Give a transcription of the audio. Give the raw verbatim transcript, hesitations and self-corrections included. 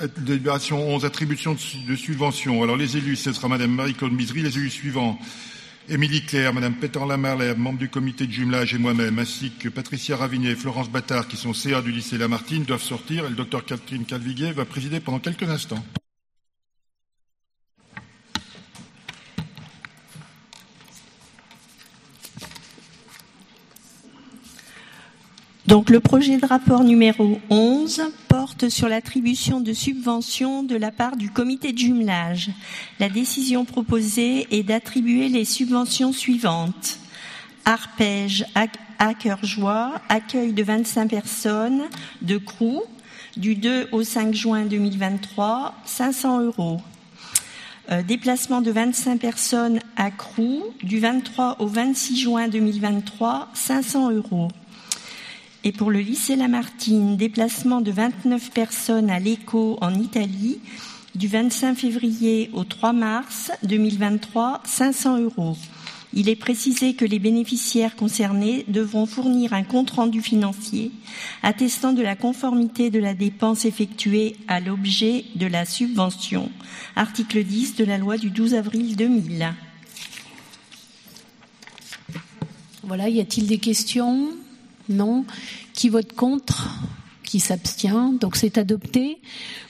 délibération onze, attribution de subventions. Alors les élus, ce sera Madame Marie-Claude Misery. Les élus suivants: Émilie Claire, Madame Pétan Lamarlais, membre du comité de jumelage, et moi-même, ainsi que Patricia Ravinet et Florence Battard, qui sont C A du lycée Lamartine, doivent sortir. Et le docteur Catherine Calviguet va présider pendant quelques instants. Donc, le projet de rapport numéro onze porte sur l'attribution de subventions de la part du comité de jumelage. La décision proposée est d'attribuer les subventions suivantes. Arpège, Hackerjoie, accueil de vingt-cinq personnes, de Crous, du deux au cinq juin deux mille vingt-trois, cinq cents euros. Euh, déplacement de vingt-cinq personnes à Crous, du vingt-trois au vingt-six juin deux mille vingt-trois, cinq cents euros. Et pour le lycée Lamartine, déplacement de vingt-neuf personnes à Lecco en Italie, du vingt-cinq février au trois mars deux mille vingt-trois, cinq cents euros. Il est précisé que les bénéficiaires concernés devront fournir un compte-rendu financier attestant de la conformité de la dépense effectuée à l'objet de la subvention. Article dix de la loi du douze avril deux mille. Voilà, y a-t-il des questions ? Non. Qui vote contre ? Qui s'abstient ? Donc c'est adopté.